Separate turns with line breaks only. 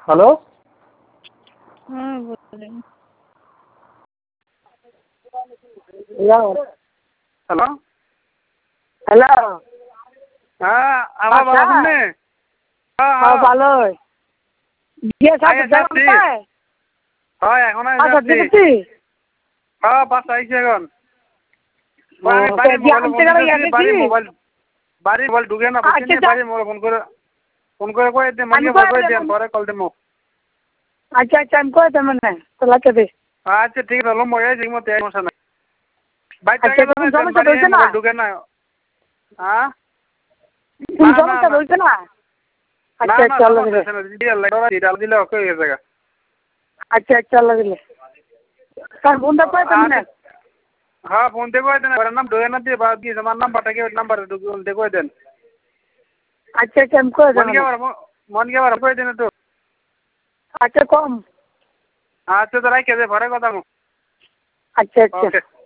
Hello
हाँ बोल रही हूँ।
হ্যালো
হ্যালো
হ্যাঁ আমার
আচ্ছা।
ভালো শুননে হ্যাঁ
হ্যাঁ
হ্যাঁ
ভালোই বিয়ে
আই
সাথে
এসে
দেখুন
আসছি।
পায়
হয় এখন
আচ্ছা
আসছি
দেখেছি
হ্যাঁ বাস আইছি এখন
ও
আমি বাড়ির
যে
মোবাইলে
আনতে
ফোন
গেলে
দিতেছি
গেছে কি
বাড়ির মোবাইল ঢুকে না বুঝছি
আচ্ছা
নি বাড়ির মোবাইল ফোন করে কয়ে দেন
আমি
মনিকে
কয়ে
কয়ে দেন
দেব।
পরে কল দেবো
আচ্ছা আচ্ছা আমি কয়ে দেবো না তো লাগে দে
আচ্ছা ঠিক আছে মই এই মতে সমস্যা নাই বাইর
আচ্ছা
থেকে
কোনো
দেন
সমস্যা
বাড়ি
হয়েছে না
মোবাইল ঢুকে না হ্যাঁ
কোনো
না না
সমস্যা
না
হয়েছে না
না
আচ্ছা
না
আচ্ছা আল্লাহ দিলে
সমস্যা নাই দিলে দিলে ওকে হয়ে গেছে
আচ্ছা আচ্ছা আল্লাহ দিলে তার ফোনটা কয়ে দেবো না
হ্যাঁ ফোন থেকে কয়ে দেন ওর নাম ঢুকে না দিয়ে বা দিয়ে আমার নাম্বারটাকে ওই নাম্বারে ঢুকে কয়ে দেন
আচ্ছা আচ্ছা আমি কয়ে দেবো না
মনকে আবার কয়ে দেন তো
আচ্ছা কম
আচ্ছা তো রাখে দে পরে কথা
আচ্ছা আচ্ছা
ওকে